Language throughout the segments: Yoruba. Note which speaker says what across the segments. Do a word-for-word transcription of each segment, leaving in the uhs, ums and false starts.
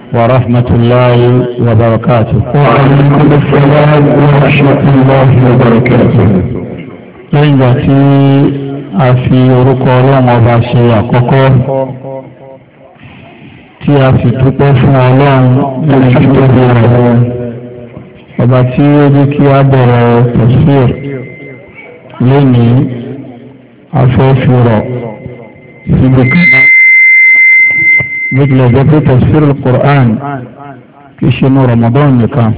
Speaker 1: ورحمة الله وبركاته.
Speaker 2: وعليكم السلام ورحمة الله وبركاته.
Speaker 1: lẹ́yìn tí a fi orúkọ ọlọ́run ọba ṣe àkọ́kọ́ tí a fi dúpẹ́ fún ọlọ́run lórí títóbi rẹ̀ ọba tí ó jẹ́ kí a bẹ̀rẹ̀ tafsir lónìí afẹ́fìrọ̀ síbi kan nígbà jẹ́ pé tafsir al-Qur'an kì í ṣe ní Ramadan nìkan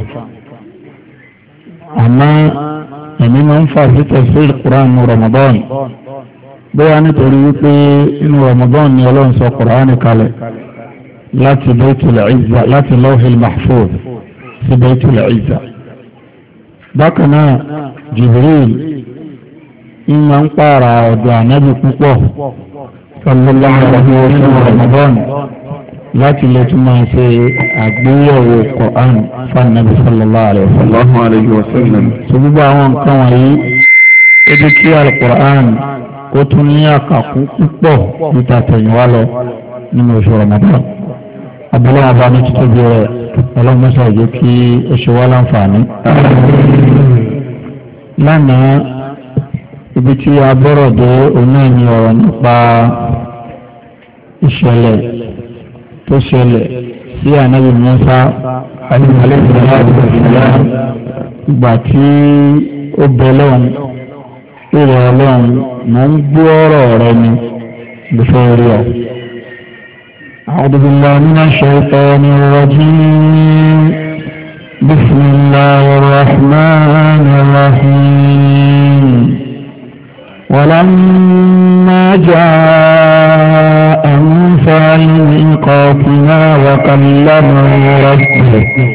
Speaker 1: àmọ́ ẹ̀mí máa ń fà sí tafsir al-Qur'an ní Ramadan bóyá nítorí wípé inú Ramadan ni ọlọ́run sọ Qur'an kalẹ̀ láti Baytul Izza láti Lawhil Mahfuz sí Baytul Izza. bákan náà Jibril ń máa ń pààrà ọ̀dọ̀ ànábì púpọ̀ sallallahu alaihi wa sallam Ramadan láti lè tún máa ṣe àgbéyẹ̀wò Qur'an fún ànábì sallallahu alaihi wa sallam. so gbogbo àwọn nǹkan wọ̀nyí ó jẹ́ kí al-Qur'an kó tún ní àkàkún púpọ̀ níta tẹ̀yìnwá lọ nínú oṣù Ramadan. abúlé wọn bá ní títóbi rẹ̀ ọlọ́mọṣẹ́ ìjẹ́ kí ó ṣe wá láǹfààní. lánàá ibi tí a bọ́rọ̀ dé òun náà ní ọ̀rọ̀ nípa ìṣẹ̀lẹ̀ tó ṣẹlẹ̀ sí ànábì Mùsá alayhi salatu wassalam ìgbà tí ó bẹ lọ́hùn ìrọ̀ ọlọ́run mọ̀ ń gbọ́ ọ̀rọ̀ rẹ ni bífẹ́ rí ọ. أعوذ بالله من الشيطان الرجيم بسم الله الرحمن الرحيم ولما جاء موسى لميقاتنا وكلمه ربه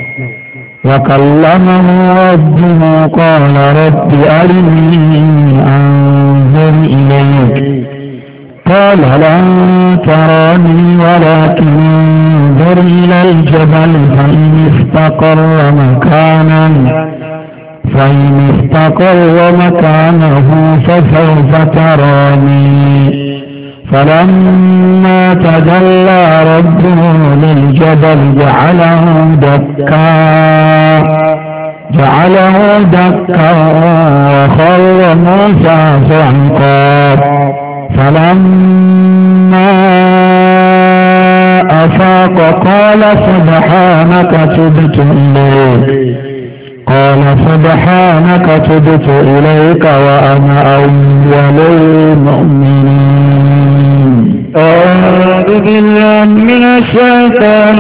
Speaker 1: وكلمه ربه قال رب أرني أنظر إليك قال لن تراني ولكن انظر إلى الجبل فإن استقر مكانا فإن استقر مكانه فسوف تراني فلما تجلى ربه للجبل جعله دكا جعله دكا وخر موسى صعقا فلما أفاق قال سبحانك تبت إليك قال سبحانك تبت إليك وأنا أول المؤمنين. أعوذ بالله من الشيطان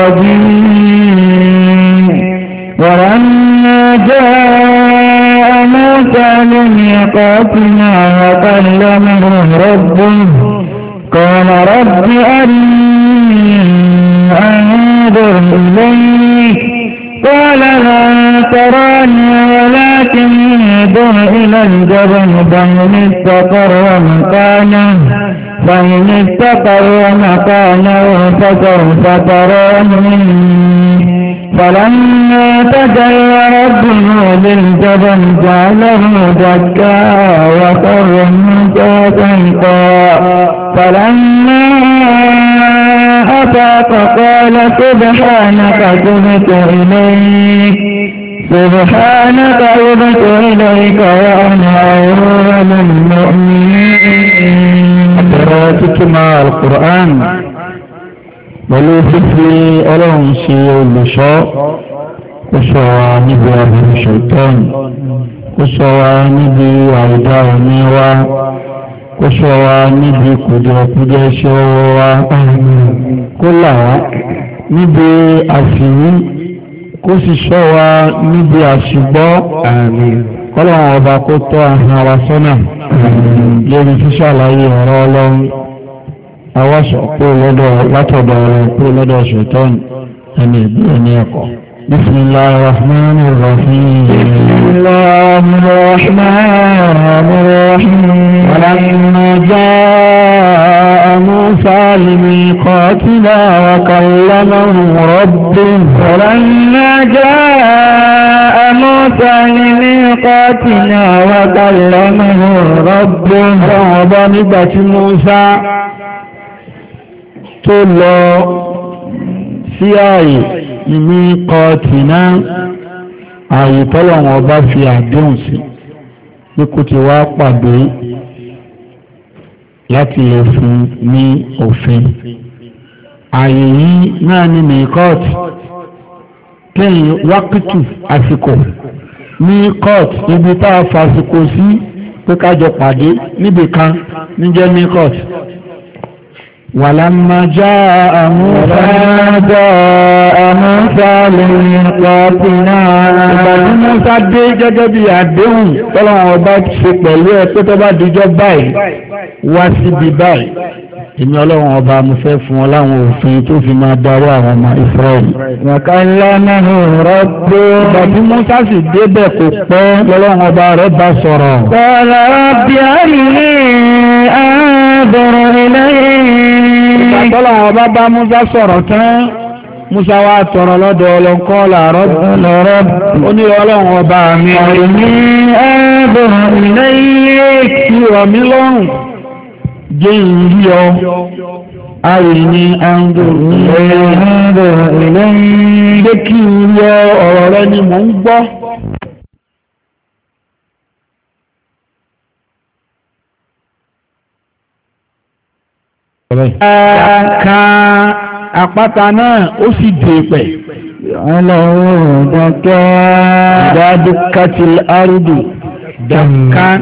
Speaker 1: الرجيم ولما جاء موسى لميقاتنا وكلمه ربه قال رب أرني أنظر إليك قال لن تراني ولكن انظر إلى الجبل فإن استقر مكانه فإن استقر مكانه فسوف تراني فلما تجلى ربه للجبل جعله دكا وخر موسى صعقا فلما أفاق قال سبحانك تبت إليك سبحانك تبت إليك وأنا أول المؤمنين. قراءتك مع القرآن pẹ̀lú fífi ọlọ́run ṣe olùṣọ́ kó ṣọ́ wa níbi àbúrò ṣètọ́n kó ṣọ́ wa níbi àìdá òní wa kó ṣọ́ wa níbi kùdìẹ̀kùdìẹ̀ ṣe ọwọ́ wa kó là wá níbi àṣìwí kó sì ṣọ́ wa níbi àṣìgbọ́ kọ́lọ́run ọba kó tọ́ ahọ́n wa sọ́nà lórí ṣíṣàlàyé ọ̀rọ̀ ọlọ́run awáṣọ pé lọ́dọ̀ látọ̀dọ̀ ọ̀rọ̀ pé lọ́dọ̀ ṣètọ́n ẹni ìbí ẹni ẹ̀kọ́. bismillahir rahmanir rahim. bismillahir rahmanir rahim. walamma jaa'a Musa limiqatina wa kallamahu rabbuhu. walamma jaa'a Musa limiqatina wa kallamahu rabbuhu. ọ̀rọ̀ ọba nígbà tí Musa tó lọ sí ààyè ní miqatina ààyè tọ́lọ́wọ́n ọba fi àdéhùn sí pé kó ti wá pàdé láti lè fún ní òfin ààyè yìí náà ní miqat kẹ́yìn wákìtù àsìkò miqat ibi tá a fàsìkò sí pé kájọ pàdé níbi kan níjẹ́ miqat. ولما جاء موسى جاء موسى لميقاتنا ìgbàtí Mùsá dé gẹ́gẹ́ bí àdéhùn tọ́lọ́wọ́n ọba ṣe pẹ̀lú ẹ pé tó bá dijọ́ báyìí wá síbi báyìí èmi ọlọ́run ọba mo fẹ́ fún ọ láwọn òfin tó fi máa darí àwọn ọmọ Ísírẹ́lì. وكلمه ربه ìgbàtí Mùsá sì débẹ̀ kò pẹ́ lọ́lọ́run ọba rẹ̀ bá sọ̀rọ̀.
Speaker 2: قال رب أرني أنظر إليك
Speaker 1: ìgbàtọ́lá ọba bá Mùsá sọ̀rọ̀ tán Mùsá wá tọrọ lọ́dọ̀ ọlọ́nkọ́ làárọ̀ lọ́rọ̀ ó ní ọlọ́run ọba mi
Speaker 2: أرني أنظر إليك
Speaker 1: kí rọ̀ mí lọ́rùn jẹ́ ìrí ọ àrìní àndòrò
Speaker 2: إليك
Speaker 1: jẹ́ kí ìrí ọ ọ̀rọ̀ rẹ ni mò ń gbọ́. Kan àpáta náà ó sì dé pẹ̀.
Speaker 2: Ọlọ́run dọ́kẹ́.
Speaker 1: Ìdádó kátìl àrùdù dàkán.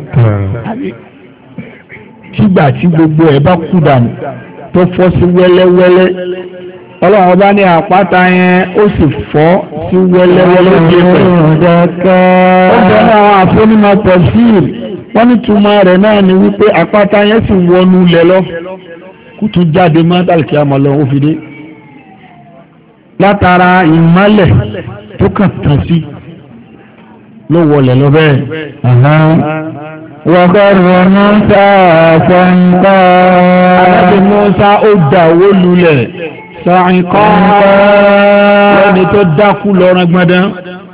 Speaker 1: Tígbà tí gbogbo ẹ̀ bá kú dànù tó fọ́ sí wẹ́lẹ́wẹ́lẹ́. Ọlọ́run bá ní àpáta yẹn ó sì fọ́ sí wẹ́lẹ́wẹ́lẹ́ dé pẹ̀.
Speaker 2: Ọlọ́run dọ́kẹ́.
Speaker 1: Ó bẹ̀rẹ̀ àwọn àfọ́nímọ̀ tafsir. Wọ́n ní túmọ̀ rẹ̀ náà ni wípé àpáta yẹn sì wọnú lẹ̀ lọ. Kútù jáde mọ́ tàlùkì àmọ́ lọ ó fi dé látara ìmọ́lẹ̀ tó kàn tàn sí ló wọlé lọ bẹ́ẹ̀.
Speaker 2: wọ́gọ́rọ̀ Mùsá sọ́ńkọ́.
Speaker 1: alábì Mùsá ó dà owó lulẹ̀ sọ́ńkọ́ lẹ́ni tó dákú lọ́rọ̀ gbọ́dán.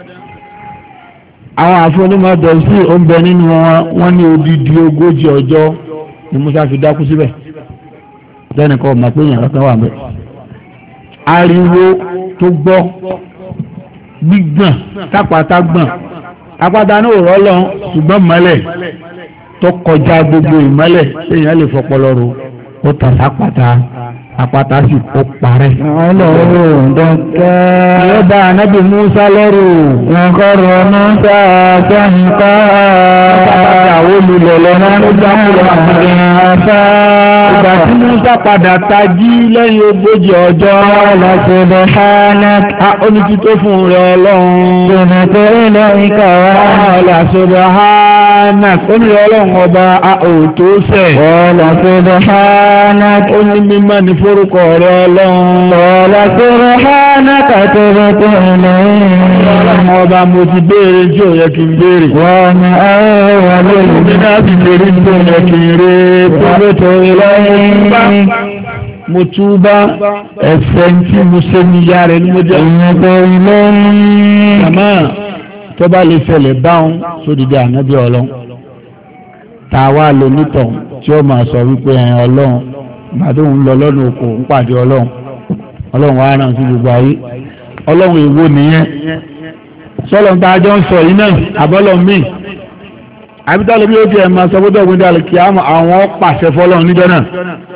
Speaker 1: àwọn àfọlùmọ̀ dọ̀sí ó ń bẹ nínú wọn wọ́n ní odidi ogójì ọjọ́ ni Mùsá fi dákú síbẹ̀ lẹ́nìkan ọmọ pé èèyàn kankan wà mẹ́. ariwo tó gbọ́ gbígbọ̀n tápátá gbọ̀n apáta náà ò rọ́lọ́ ṣùgbọ́n mọ́lẹ̀ tó kọjá gbogbo ìmọ́lẹ̀ èèyàn lè fọpọlọ ro ó tàn sápáta apáta sì kó parẹ́.
Speaker 2: Ọlọ́run dọ́kẹ́.
Speaker 1: ìyẹn bá anábì Mùsá lẹ́rù.
Speaker 2: wọ́gọ́rọ̀ Mùsá sọ́ńkọ́.
Speaker 1: pátápátá wo lulẹ̀ lọ́nà ó dákú lọ́wọ́ àpẹẹrẹ. ìgbà tí Mùsá padà tají lẹ́yìn ogójì ọjọ́.
Speaker 2: ọlọ́sọ̀dọ̀ hánák.
Speaker 1: a ó ní tító fún rẹ Ọlọ́run.
Speaker 2: tòmọ̀tò ilẹ̀ ìkàwá.
Speaker 1: ọlọ́sọ̀dọ̀ hánák. ó ní Ọlọ́run ọba a ò tó sẹ̀.
Speaker 2: ọlọ́sọ̀dọ̀ hánák.
Speaker 1: ó ní mímọ́ ní forúkọ rẹ Ọlọ́run.
Speaker 2: ọlọ́sọ̀dọ̀ hánák tòmọ̀tò ilẹ̀
Speaker 1: Ọlọ́run ọba mo ti béèrè tí ò yẹ kí n béèrè.
Speaker 2: wọ́n ní ayé wà lóyún.
Speaker 1: mi náà ti béèrè tí ò yẹ kí n rè é.
Speaker 2: tòmọ̀tò ilẹ̀
Speaker 1: mo túbá ẹ̀ṣẹ̀ tí mo ṣe ní ìyá rẹ̀ ní mo jẹ́.
Speaker 2: tòmọ̀tò ilẹ̀
Speaker 1: àmọ́ tó bá lè ṣẹlẹ̀ báwọn sódìdí ànábì Ọlọ́run tá a wá lò nítàn tí ó máa sọ wípé ẹ̀yìn Ọlọ́run gbàdó ń lọ lọ́nà oko ń pàdé Ọlọ́run Ọlọ́run wàá ràn sí gbogbo ayé Ọlọ́run èwo nìyẹn sọ́lọ́ tá a jọ ń sọ yìí náà àbọ́lọ́ míì àbítálẹ̀ bí ó ti ẹ̀ máa sọ pé dọ́gbìn dàlẹ́ kí àwọn pàṣẹ fọ́lọ́run níjọ́ náà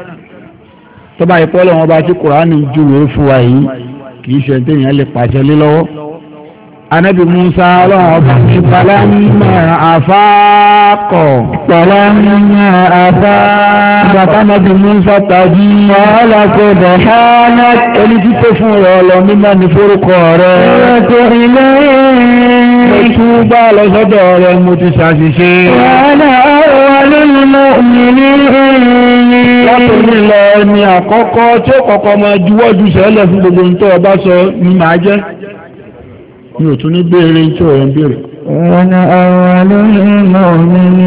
Speaker 1: tó bá ipọ́ lọ́wọ́ bá tí Kùránì júwe fún wa yìí kìí ṣe téèyàn lè pàṣẹ lé lọ́wọ́. Anábì Mùsá ọlọ́run ọba ní palamma afáàkọ̀.
Speaker 2: palamma afáàkọ̀.
Speaker 1: bàbá Anábì Mùsá tají.
Speaker 2: ọlọ́sọ̀dọ̀ hánák.
Speaker 1: ẹni títí fún rẹ ọlọ mímọ́ ní forúkọ rẹ.
Speaker 2: tòmọ̀tò ilẹ̀
Speaker 1: mo túbá lọ́sọ́dọ̀ rẹ mo ti ṣàṣìṣe.
Speaker 2: wàhálà àwọn olùmọ̀ọ́mìnì.
Speaker 1: látòrí lọ ẹni àkọ́kọ́ tí ó kọ́kọ́ máa juwọ́jú sẹ́lẹ̀ fún gbogbo nǹkan ọba sọ ni màá jẹ́ mi ò tún ní béèrè tí ọ̀rọ̀ ń béèrè.
Speaker 2: wọ́n àwọn olùmọ̀ọ́mìnì.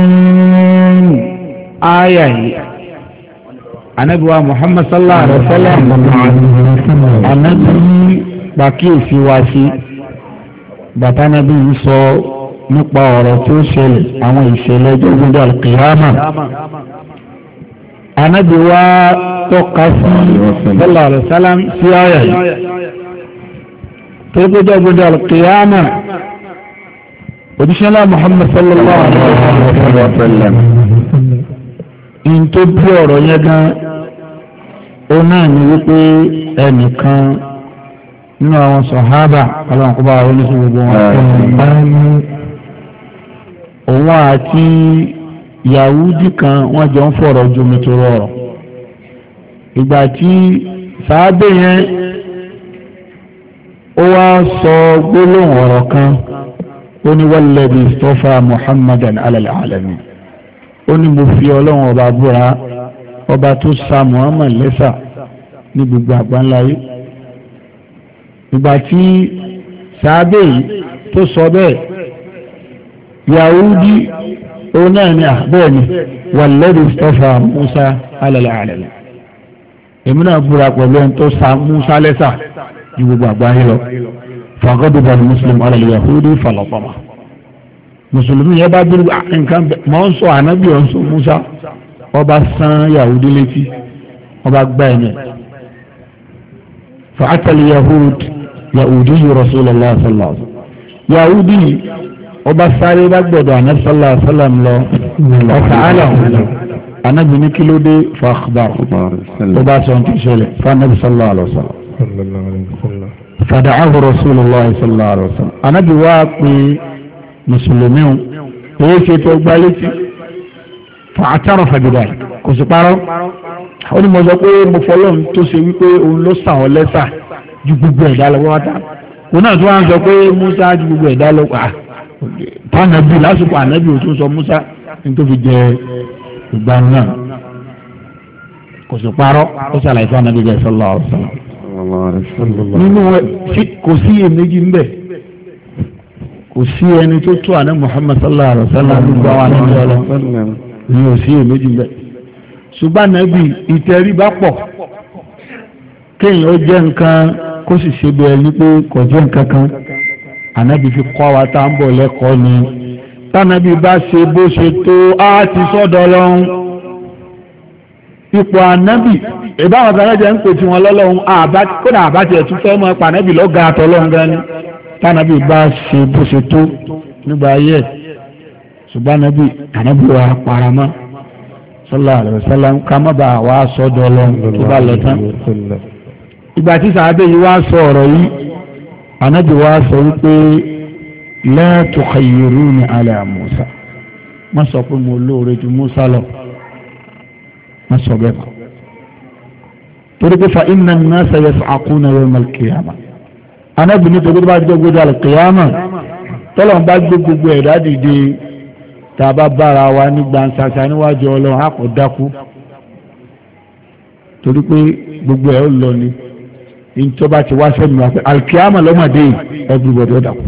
Speaker 1: Aya yìí Ànábì wa Muhammad sallallahu alaihi wa sallam Ànábì pàkíyèsí wa sí bàtà Ànábì ń sọ nípa ọ̀rọ̀ tí ó ṣẹlẹ̀ àwọn ìṣẹ̀lẹ̀ ọjọ́ gbogbo al-qiyama. Ànábì wa tọ́ka sí sallallahu alaihi wa sallam sí àyà yìí tó gbọ́dọ̀ gbọ́dọ̀ alqiyama òjíṣẹ́ náà Muhammad sallallahu alaihi wa sallam in tó bí ọ̀rọ̀ yẹn gan ó náà ní wípé ẹnìkan nínú àwọn sàhábà ọlọ́run kó bá wọn ní sí gbogbo wọn òun àti Yahudi kan wọ́n jọ ń fọ̀rọ̀ jomi tó rọrọ̀ ìgbà tí sàábé yẹn ó wá sọ gbólóhùn ọ̀rọ̀ kan ó ní walladhi istafa Muhammadan ala al-alamin ó ní mo fi ọlọ́run ọba búra ọba tó sa Muhammad lẹ́sà ní gbogbo àgbáńláyé ìgbà tí sàábé yìí tó sọ bẹ́ẹ̀ Yahudi òun náà ni àbẹ́ẹ̀ ni walladhi istafa Musa ala al-alamin èmi náà búra pẹ̀lú ẹni tó sa Musa lẹ́sà ní gbogbo àgbáyé lọ fàgọ́dùbà ní Muslim ala al-Yahudi falatama mùsùlùmí yẹn bá dúró nǹkan mọ́ ń sọ ànábì ọ̀ ń sọ Musa ọba san Yahudi létí ọba gbá ẹ̀mẹ́ fa'atal Yahud Yahudi Rasulullah sallallahu alaihi wasallam Yahudi ọba sáré bá gbọ́dọ̀ ànábì sallallahu alaihi wasallam lọ ọ̀sán àlọ́ ànábì ní kí ló dé fa akhbar ọba sọ ń tún ṣẹlẹ̀ fún ànábì sallallahu alaihi wasallam fada'ahu Rasulullah sallallahu alaihi wasallam ànábì wá pé mùsùlùmí o èyí ṣe tó gbá létí fàátàrọ̀ fàjìdà kò sí parọ́ ó ní mo sọ pé mo fọlọ́run tó ṣe wípé òun ló sàn ọ́ lẹ́sà ju gbogbo ẹ̀dá lọ wáta òun náà tó wá ń sọ pé Musa ju gbogbo ẹ̀dá lọ pa tánàbí lásìkò ànábì ò tún sọ Musa ní tó fi jẹ ìgbà náà kò sí parọ́ ó ṣàlàyé fún ànábì bẹ́ẹ̀ sallallahu alaihi wasallam nínú kò sí èméjì ń bẹ kò sí ẹni tó tó àná Muhammad sallallahu alaihi wasallam gbogbo àwọn àná ọlọ ní ò sí èméjì bẹ ṣùgbọ́n nàbí ìtẹríba pọ̀ kéèyàn ó jẹ́ nǹkan kó sì ṣe bẹ́ẹ̀ ní pé kò jẹ́ nǹkan kan ànábì fi kọ́ wa tá à ń bọ̀ lẹ́kọ̀ọ́ ni tánàbí bá ṣe bó ṣe tó á ti sọ́dọ̀ lọ́hún ipò ànábì ìbáwọn sàrẹ́jẹ̀ ń pè tí wọn lọ́lọ́hún kódà àbájẹ̀ tún fẹ́ mọ́ pa ànábì lọ́gà àtọ́lọ́hún gan ni tánàbí bá ṣe bó ṣe tó nígbà ayé ṣùgbọ́n ànábì ànábì wa paramọ́ sallallahu alaihi wasallam ká má bàa wá sọ́dọ̀ lọ́hún tó bá lọ tán ìgbà tí sàábé yìí wá sọ ọ̀rọ̀ yìí ànábì wa sọ wípé la tukhayyiruni ala Musa má sọ pé mo lóore ju Musa lọ má sọ bẹ́ẹ̀ kọ́ torí pé fa inna an-nasa yas'aquna yawm al-qiyamah ànábì ní torí bá gbé gbogbo al-qiyamah tọ́lọ̀ ń bá gbé gbogbo ẹ̀dá dìde tá a bá bára wa ní gbansasa níwájú ọlọ́run á kò dákú torí pé gbogbo ẹ̀ ó lọ ni ìjọba ti wá sẹ́nu wa pé al-qiyamah lọ́mọdé everybody ó dákú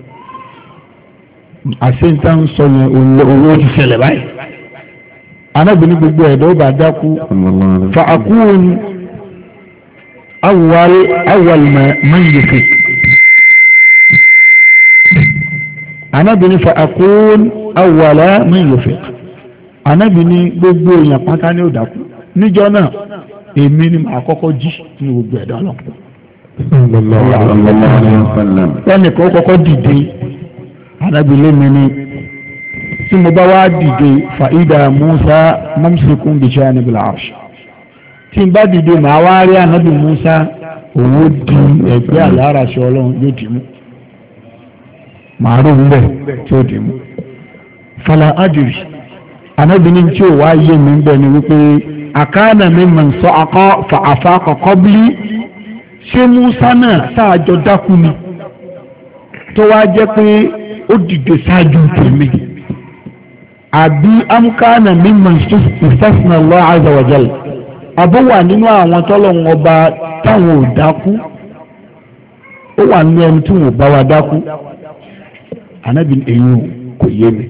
Speaker 1: àṣeyìntà ń sọ yẹn owó ti ṣẹlẹ̀ báyìí ànábì ní gbogbo ẹ̀dá ó bá dákú fa akun awwal awwal man yufik ànábì ní fa akun awwal man yufik ànábì ní gbogbo èèyàn pátá ní ó dákú níjọ́ náà èmi ni màá kọ́kọ́ jí ní gbogbo ẹ̀dá lọ ẹnì kan kọ́kọ́ dìde ànábì lémi ní tí mo bá wá dìde fàídà Musa mumsikun bi janibil arsh tí n bá dìde màá wá rí ànábì Musa òwò di ẹgbẹ́ àyàrá ṣe ọlọ́run yóò dì mú màá rí òun bẹ̀ tí ó dì mú fala adìrì ànábì ní tí ò wá yé mi bẹ̀ ni wípé àkáànà mi mọ̀ sọ akọ́ fàáfà kọ̀kọ́ bílí ṣé Musa náà sáàjọ dákú ni tó wá jẹ́ pé ó dìde ṣáájú tèmi àbí amkana mímọ̀ ìfẹ́sìnà Allah azza wa jalla àbó wà nínú àwọn tọ́lọ́run ọba táwọn ò dákú ó wà nínú ẹni tí wọn ò bá wa dákú ànábì èyí kò yé mi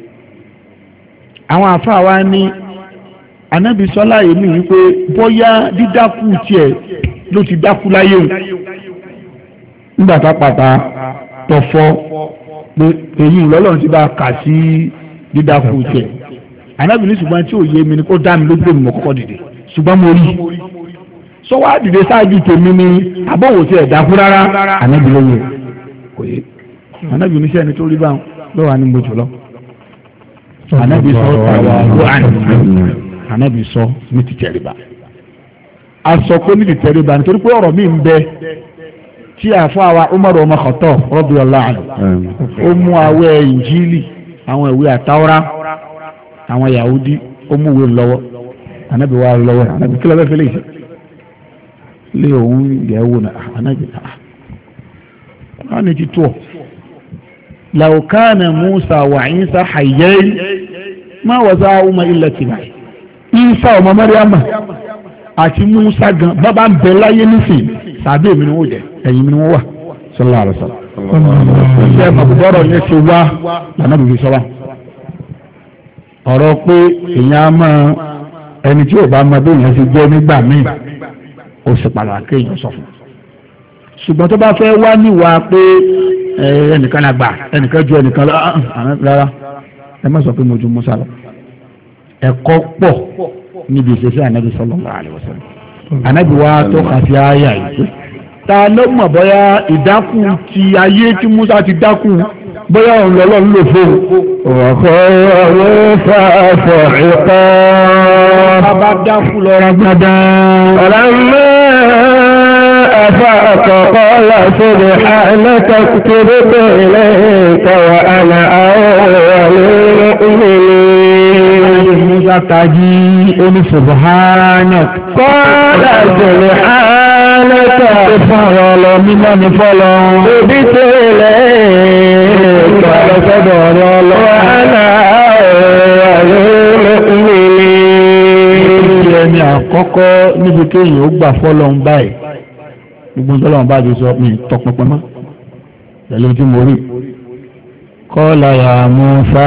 Speaker 1: àwọn àfáà wa ní ànábì sọlá yìí ní wípé bóyá dídákú tiẹ̀ ló ti dákú láyé o nígbà tá pàtà tọ̀fọ́ pé èyí lọ́lọ́run ti bá kà sí dídákú tiẹ̀ ànábì ní ṣùgbọ́n tí ò yé mi ni kó dá mi lójú èmi mọ̀ kọ́kọ́ dìde ṣùgbọ́n mo rí sọ wá dìde sáájú tèmi ní abọ́wò tí ẹ̀ dákú rárá ànábì lóye kò yé ànábì oníṣẹ́ ẹni tó rí báwọn lọ́wọ́ ní mo jùlọ ànábì sọ tàwa ló àná ànábì sọ ní ti tẹríba a sọ pé ní ti tẹríba nítorí pé ọ̀rọ̀ mi ń bẹ tí àfọ àwa Umar ọmọ Khattab radiyallahu anhu ó mú àwẹ̀ Injili àwọn ìwé àtàwọ́rá àwọn Yahudi ó mú ìwé lọ́wọ́ ànábì wà lọ́wọ́ ànábì kí lọ́wọ́ fẹ́ lè ṣe lé òun yẹ̀ wò náà ànábì náà wọ́n ní ti tó law kana Musa wa Isa hayyayn ma waza'ahuma illa ittiba'i Isa ọmọ Maryam àti Musa gan bàbá ń bẹ láyé nísìn sàbẹ̀ mi ni wọ́n jẹ ẹ̀yìn mi ni wọ́n wà sallallahu alaihi wasallam ṣe mọ̀gbọ́rọ̀ yẹn ṣe wá lànà bìbí sọ wá ọ̀rọ̀ pé èèyàn á máa ẹni tí ò bá mọ bí èèyàn ṣe jẹ́ nígbà míì ó sì pàtàkì èèyàn sọ fún un ṣùgbọ́n tó bá fẹ́ wá níwà pé ẹnìkan àgbà ẹnìkan ju ẹnìkan lọ rárá ẹ má sọ pé mo ju Musa lọ ẹ̀kọ́ pọ̀ níbi ìṣesí ànábì sallallahu alaihi wasallam ànábì wa tó kà sí àyà yìí ta ló mọ̀ bóyá ìdákù ti ayé tí Musa ti dákù bóyá òun lọ́lọ́ ń lò fóun.
Speaker 2: ọ̀kọ́ ọ̀rọ̀ fàáfọ̀ ìkọ́.
Speaker 1: bàbá dákù lọ rágbádá.
Speaker 2: ọ̀làmọ́ أفاق قال سبحانك اكتبت إليك وأنا أول المؤمنين.
Speaker 1: موسى تاجي أني سبحانك
Speaker 2: قال سبحانك
Speaker 1: فعل من فعل
Speaker 2: اكتبت إليك وأنا أول المؤمنين.
Speaker 1: ẹni àkọ́kọ́ níbi kéèyàn ó gbà fọ́lọ́n báyìí gbogbo tọ́lọ́wọ́n bá ti sọ mi tọpinpin mọ́ pẹ̀lú tí mo rí qala ya Musa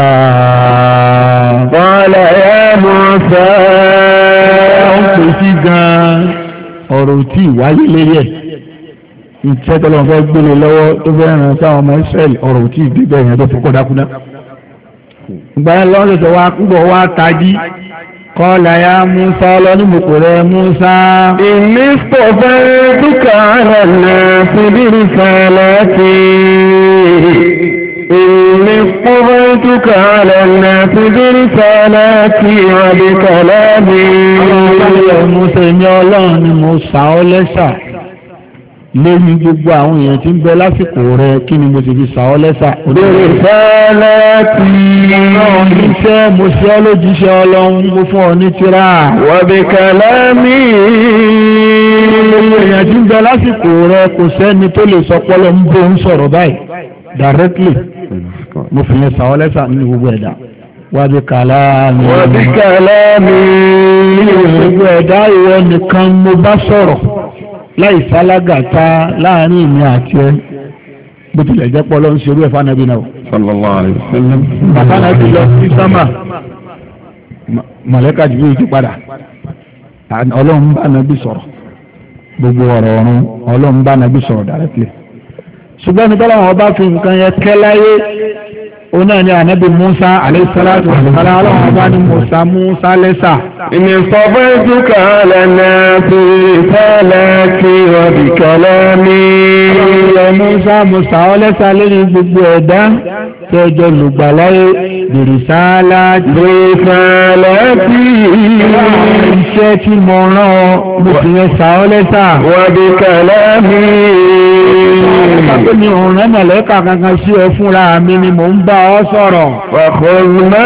Speaker 2: qala ya Musa
Speaker 1: ó ń pè sí gan ọ̀rọ̀ tí ìwáyé lérí ẹ̀ ìtẹ́ tọ́lọ́wọ́n fẹ́ gbélé lọ́wọ́ tó fẹ́ ràn sáwọn ọmọ Ísírẹ́lì ọ̀rọ̀ tí ìdíbẹ̀ yẹn tó fọkọ́ dákúná ìgbà yẹn lọ́wọ́ sọ wá púpọ̀ wá tají قال يا موسى لنمكر موسى
Speaker 2: إني اصطفيتك على الناس برسالاتي إني اصطفيتك على الناس برسالاتي وبكلامي
Speaker 1: يا موسى إني الله موسى ولسا lẹ́yìn gbogbo àwọn èèyàn tí ń bẹ lásìkò rẹ kí ni mo ti fi sàọ́ lẹ́sà.
Speaker 2: lórí fẹ́lẹ́tì
Speaker 1: náà níṣẹ́ mo ṣe ọ́ lójíṣẹ́ ọlọ́run mo fún ọ ní tírà.
Speaker 2: wọ̀bí kẹlẹ́mì.
Speaker 1: gbogbo èèyàn tí ń bẹ lásìkò rẹ kò sẹ́ni tó lè sọ pọ́lọ́ ń bó ń sọ̀rọ̀ báyìí directly mo fi yẹn sàọ́ lẹ́sà nínú gbogbo ẹ̀dá. wàbí kàlámì.
Speaker 2: wọ̀bí kẹlẹ́mì.
Speaker 1: gbogbo ẹ̀dá ìwọ nìkan mo bá sọ̀rọ̀ láì sálágàtà láàrin ìmí àti ẹ bó tilẹ̀ jẹ́ pọ́ lọ ń ṣerú ẹ̀fà nàbí náà
Speaker 2: sallallahu alaihi wasallam
Speaker 1: bàbá nàbí lọ sí sámà mọ̀lẹ́kà jù yìí ti padà ọlọ́run bá nàbí sọ̀rọ̀ gbogbo ọ̀rọ̀ ọ̀run ọlọ́run bá nàbí sọ̀rọ̀ directly ṣùgbọ́n ní tọ́lá wọn bá fi nǹkan yẹn kẹ́ láyé ona ni anabi Musa alayhi salatu wa salam ọlọ́run bá ní Musa Musa lẹ́sà.
Speaker 2: إني اصطفيتك على الناس برسالاتي وبكلامي.
Speaker 1: ọlọ́run Musa Musa ọlẹ́sà lórí gbogbo ẹ̀dá tẹ́jọ lùgbàláyé bìrìsáláàtì.
Speaker 2: برسالاتي.
Speaker 1: iṣẹ́ tí mo rán ọ mo fi yẹn sà ọlẹ́sà.
Speaker 2: وبكلامي.
Speaker 1: ọ̀pọ̀ mi ò rán mọ̀lẹ́kà kankan sí ẹ fúnra mi ni mò ń bá ọ sọ̀rọ̀.
Speaker 2: وخذ ما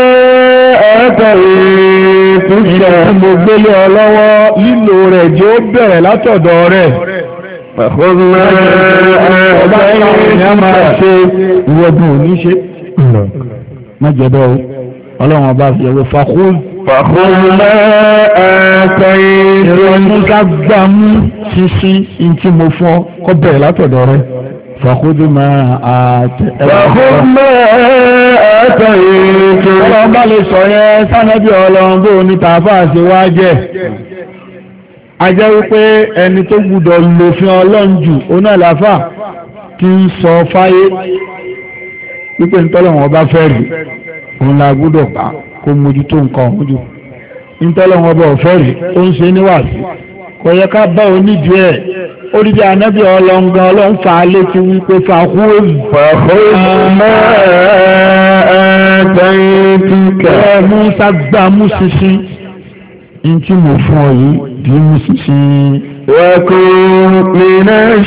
Speaker 2: آتيتك.
Speaker 1: ìṣẹ́ mo gbélé ọ lọ́wọ́ lílo rẹ̀ jẹ́ ó bẹ̀rẹ̀ látọ̀dọ̀ rẹ̀.
Speaker 2: وخذ ما
Speaker 1: ọba ìyá máa
Speaker 2: آتيتك.
Speaker 1: ṣe ìwọ̀dùn òní ṣe. má jẹ́bẹ́ o ọlọ́run ọba fi ẹ̀wọ̀ fàkún.
Speaker 2: فخذ ما آتيتك.
Speaker 1: ìrọ̀lú ká gbà mú ṣinṣin ìtì mo fún ọ kọ́ bẹ̀rẹ̀ látọ̀dọ̀ rẹ̀. فخذ ما آتيتك.
Speaker 2: فخذ ما آتيتك.
Speaker 1: ọlọ́run bá lè sọ yẹn sánẹ́bí ọlọ́run bó ní tààfà sí wá jẹ́. a jẹ́ wípé ẹni tó gbúdọ̀ lòfin ọlọ́run jù onáàláfà kí ń sọ fáyé wípé ntọ́lọ́wọ́n ọba fẹ́ rí òun la gbúdọ̀ bá kó mójútó nǹkan ọ̀hún jù ntọ́lọ́wọ́n ọba ọ̀fẹ́ rí ó ń ṣe níwàásí kò yẹ ká bá onídìí ẹ̀ oríṣi ànábì ọlọ́ngàn ọlọ́run fà á létí wípé fàkúrò fàkúrò Mùsá gbá mú ṣinṣin ní tí mo fún ọ yìí dì í mú ṣinṣin.
Speaker 2: وكن من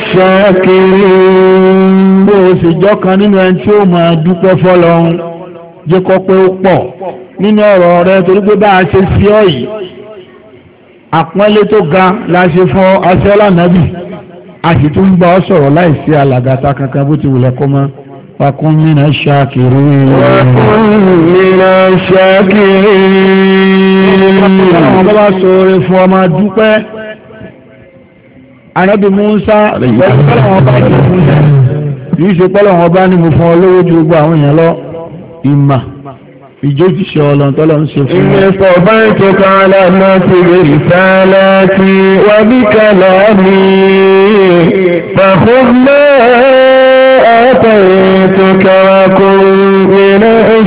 Speaker 2: الشاكرين.
Speaker 1: bó o sì jọ́kan nínú ẹni tí ó máa dúpẹ́ fọ́lọ́run jẹ́ kó pé ó pọ̀ nínú ọ̀rọ̀ rẹ torí pé bá a ṣe sí ọ yìí àpọ́nlé tó ga la ṣe fún aṣọ́lá nàbì a sì tún bá ọ sọ̀rọ̀ láìsí alàgàtà kankan bó ti wùlẹ̀ kó mọ́ fakun mina shakirin.
Speaker 2: وكن من الشاكرين.
Speaker 1: àwọn bá bá sọ̀rọ̀ fún ọmọ dúpẹ́ Ànábì Mùsá pẹ̀lú ọba jẹ́ fún ẹ̀ yìí ṣe pẹ́lú ọba ní mo fún ọ lówó ju gbogbo àwọn èèyàn lọ ìmà ìjójìṣẹ́ ọlọ́ntọ́lọ́ ń ṣe fún
Speaker 2: إني اصطفيتك على الناس برسالاتي وبكلامي فخذ ما آتيتك وكن من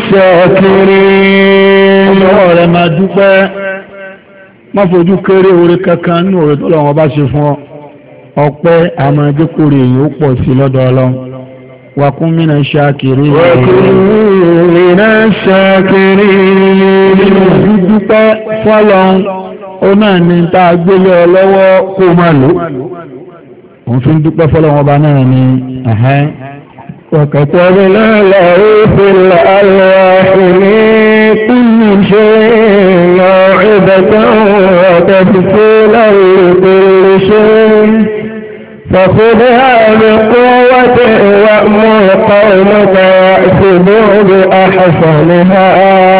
Speaker 2: الشاكرين.
Speaker 1: ọwọ́ rẹ̀ máa dúpẹ́ má fojú kéré oore kankan ní oore tọ́lọ́ wọn bá ṣe fún ọ ọpẹ́ àmọ́jẹ́kórè èyí ó pọ̀ sí lọ́dọ̀ Ọlọ́run وكن من الشاكرين.
Speaker 2: وكن من الشاكرين.
Speaker 1: dúpẹ́ fọ́lọ́run ó náà ní tá a gbélé ọ lọ́wọ́ kó máa lò òun fi ń dúpẹ́ fọ́lọ́run ọba náà ní
Speaker 2: وكتبنا له في الألواح من كل شيء موعظة وتفصيلا لكل شيء فخذها بقوة وأمر قومك يأخذوا بأحسنها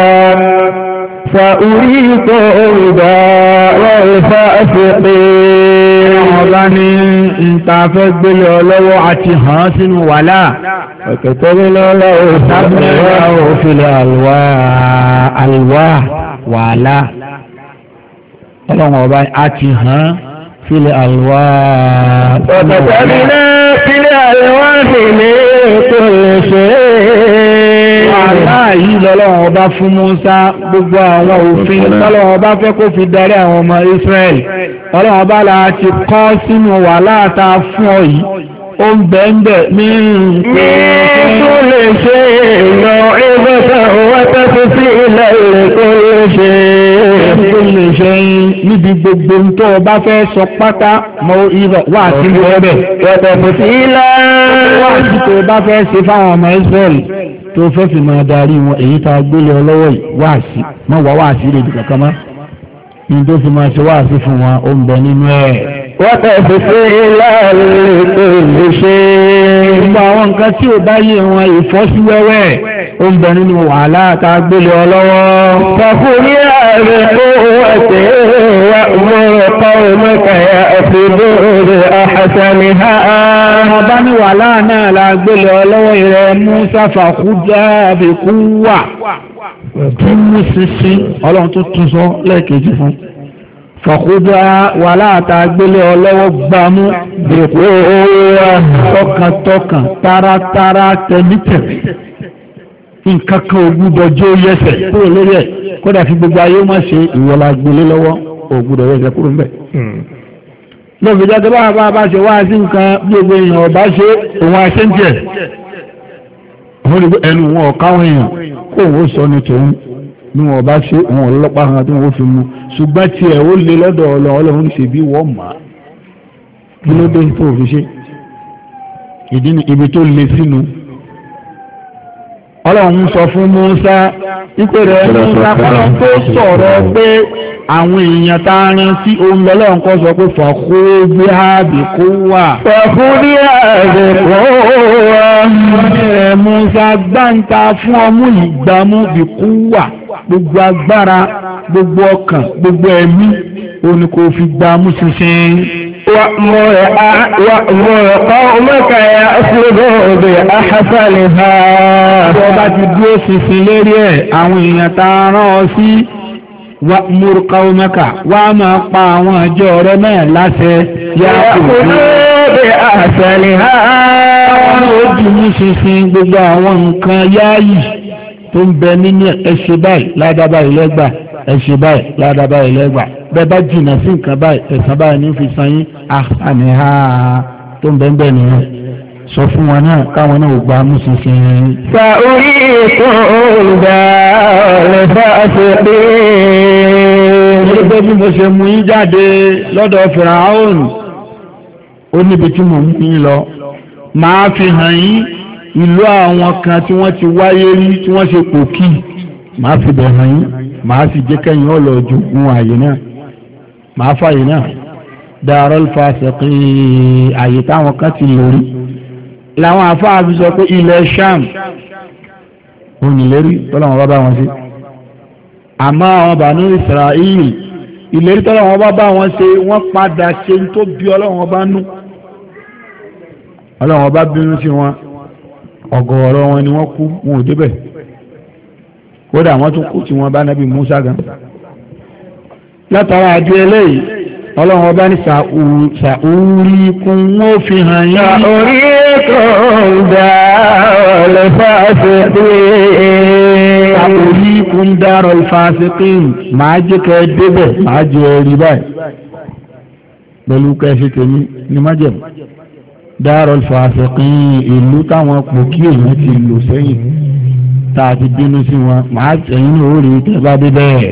Speaker 2: فأريكم دار الفاسقين.
Speaker 1: ọba ní ìtafẹ́ gbélé ọlọ́wọ́ àti hàn sínú wàhálà
Speaker 2: وكتبنا له
Speaker 1: sábẹ́rẹ́ òfìlẹ̀ àlùwà àlùwà wàhálà ọlọ́run ọba àti hàn fílẹ̀ àlùwà.
Speaker 2: وكتبنا في الألواح من كل شيء.
Speaker 1: wàhálà yìí lọ́lọ́run ọba fún Mùsá gbogbo àwọn òfin tọ́lọ́run ọba fẹ́ kó fi darí àwọn ọmọ Ísírẹ́lì ọlọ́run ọba la ti kọ́ sínú wàhálà tá a fún ọ yìí ó ń bẹ̀ ń bẹ̀ ní
Speaker 2: كل شيء موعظة وتفصيلا لكل شيء.
Speaker 1: كل شيء níbi gbogbo tó o bá fẹ́ sọ pátá mọ ìrọ̀ wà sí ẹbẹ̀
Speaker 2: وتفصيلا.
Speaker 1: wà sí tó o bá fẹ́ ṣe fáwọn ọmọ Ísírẹ́lì tó fẹ́ fi máa darí wọn èyí tá a gbélé ọ lọ́wọ́ yìí wà sí mọ́ wà wà sí lèdè kankan mọ́ ní tó fi máa ṣe wà sí fún wọn ó ń bẹ nínú ẹ̀.
Speaker 2: وتفصيلا لكل شيء.
Speaker 1: gbogbo àwọn nǹkan tí ò bá yé wọn ìfọ́síwẹ́wẹ́ ó ń bẹ nínú wàhálà tá a gbélé ọ lọ́wọ́.
Speaker 2: فخذها بقوة وأمر قومك يأخذوا بأحسنها.
Speaker 1: ọba ní wàhálà náà la gbélé ọ lọ́wọ́ ìrẹ́ Mùsá fàkújà bìkú wà kí mú sísìn ọlọ́run tó tún sọ lẹ́ẹ̀kejì fún fàkújà wàhálà tá a gbélé ọ lọ́wọ́ gbámú bìkú wà tọkàntọkàn táratára tẹ̀mítẹ̀mí nǹkan kan ò gbúdọ̀ jẹ́ yẹsẹ̀ kúrò lórí ẹ̀ kódà fi gbogbo ayé má ṣe ìwọlá gbélé lọ́wọ́ ò gbúdọ̀ yẹsẹ̀ kúrò ńbẹ̀. lọ́ọ̀fì jáde bá bá bá ṣe wá sí nǹkan bí gbogbo èèyàn ọba ṣe òun àṣẹ ń jẹ ẹnu wọn ọ̀káwọn èèyàn kó òun ó sọ ní tòun ní wọn ọba ṣe òun ọlọ́pàá kan tí wọn ó fi mú ṣùgbọ́n tiẹ̀ ó lé lọ́dọ̀ Ọlọ́run ṣe bí wọ́n mọ̀ á kí ló dé tó fi ṣe ìdí ni ibi tó le sínú Ọlọ́run sọ fún Mùsá ipò rẹ̀ Mùsá kọ́lọ́ tó sọ̀rọ̀ pé àwọn èèyàn tá a rán sí ohun lọ́lọ́run kọ́ sọ pé fọ̀kú bí ábì kó wà.
Speaker 2: fọ̀kú bí ábì kó wà.
Speaker 1: rẹ̀ Mùsá gbáǹta fún ọmú ìgbàmú bí kó wà gbogbo agbára gbogbo ọkàn gbogbo ẹ̀mí òní kò fi gbàmú ṣinṣin.
Speaker 2: وأمر قومك يأخذوا بأحسنها.
Speaker 1: ọba ti dúró ṣinṣin lérí ẹ̀ àwọn èèyàn tá a rán ọ sí wa'mur qawmaka wá máa pa àwọn àjọ rẹ náà láṣẹ
Speaker 2: يأخذوا بأحسنها.
Speaker 1: àwọn ojú ní ṣinṣin gbogbo àwọn nǹkan yáàyì tó ń bẹ nínú ẹṣẹ báyìí ládàbà ìlẹ́gbà ẹ ṣe báyìí ládàá báyìí lẹ́gbà bẹ́ẹ̀ bá jìnnà sí nǹkan báyìí ẹ̀san báyìí ní fi san yín àníhà tó ń bẹ́ẹ̀ bẹ́ẹ̀ nìyẹn sọ fún wọn náà káwọn náà ò gba amúṣinṣin.
Speaker 2: sàúrì tó ń dá ọ̀rẹ́ bá ṣe pé.
Speaker 1: olùgbé bí mo ṣe mú yín jáde lọ́dọ̀ Fìràhùn ó níbi tí mo mú yín lọ máa fi hàn yín ìlú àwọn kan tí wọ́n ti wáyé rí tí wọ́n ṣe pòkì máa fi bẹ̀ hàn yín máa sì jẹ́ kẹ́yìn ọ̀lọ́ ogun àyè náà máa fàyè náà Darul Fasiqin àyè táwọn kan ti lórí làwọn afáàbí sọ pé ilẹ̀ Sham onílérí tọ́lọ́wọ́n bá bá wọn sí àmọ́ àwọn Banu Israel ìlérí tọ́lọ́wọ́n bá bá wọn ṣe wọ́n padà ṣe ń tó bí Ọlọ́wọ́n bá nú Ọlọ́wọ́n bá bínú sí wọn ọ̀gọ̀ọ̀rọ̀ wọn ni wọ́n kú wọn ò débẹ̀ kódà wọ́n tún kú tí wọ́n bá nábì Musa gan látara àdí eléyìí Ọlọ́wọ́n bá ní sàúrí kún wọ́n fi hàn yín
Speaker 2: sàúrí kún Darul Fasiqin
Speaker 1: sàúrí kún Darul Fasiqin máa jẹ́ kẹ́ débẹ̀ máa jẹ́ rí báyìí pẹ̀lú kẹ́ṣẹ́ tèmi ní májẹ̀mú Darul Fasiqin ìlú táwọn pòkí èèyàn ti lò sẹ́yìn tá a ti bínú sí wọn máa tẹ̀yìn ní orí tẹ́bá dé bẹ́ẹ̀.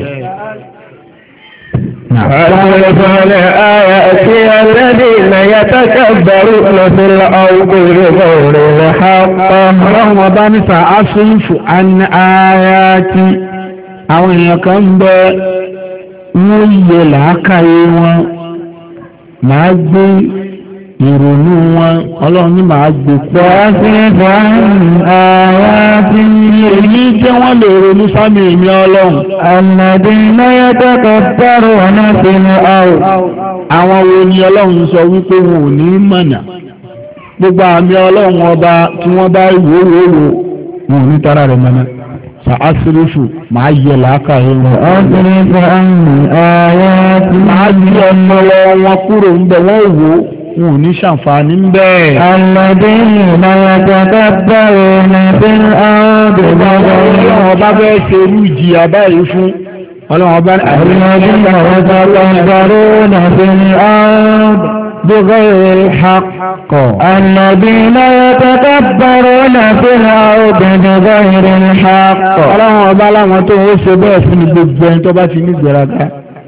Speaker 2: الآيات الذين يتكبرون في الأرض بغير الحق
Speaker 1: اللهم بارك أصرف عن آياتي àwọn èèyàn kan bẹ wọ́n yẹ làákàyè wọn máa gbé ìrònú wọn ọlọ́run ní máa gbé pọ́ sí ìfọ̀hún ààrẹ tí èyí jẹ́ wọ́n lè ronú sámi ìmí ọlọ́run àmàdé náyà tẹ́kọ̀ bẹ́rù ọ̀nà sí ní ọ̀rọ̀ àwọn wo ni ọlọ́run sọ wípé wọn ò ní mọ̀nà gbogbo àmì ọlọ́run ọba tí wọ́n bá wò wò wò wọn ò ní tara rẹ̀ mọ̀nà sàásìrìfù máa yẹ làákàyè wọn ọ̀sìrìfù àmì ààrẹ tí máa yẹ ọmọ wọn kúrò ń bẹ̀ wọ́n wò wọn ò ní ṣàǹfààní ń bẹ́ẹ̀.
Speaker 2: àmàdé náyà tẹ́kọ̀ bẹ́rù ọ̀nà sí ní ọ̀rọ̀
Speaker 1: ọlọ́run ọba bẹ́ẹ̀ ṣe irú ìjìyà báyìí fún ọlọ́run ọba
Speaker 2: الذين يتكبرون في الأرض بغير الحق الذين يتكبرون في الأرض بغير الحق
Speaker 1: ọlọ́run ọba láwọn tó ń ṣe bẹ́ẹ̀ fún gbogbo ẹni tó bá ti ní ìgbéraga